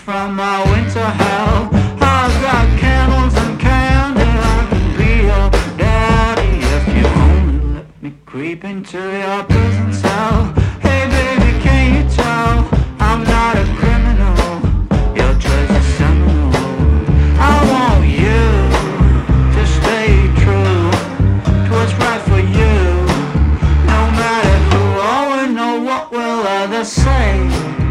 from my winter hell. I've got candles and candy, I can be your daddy if you only let me creep into your prison cell. Hey baby, can you tell I'm not a criminal? Your choice is seminal. I want you to stay true to what's right for you, no matter who or no what will others say.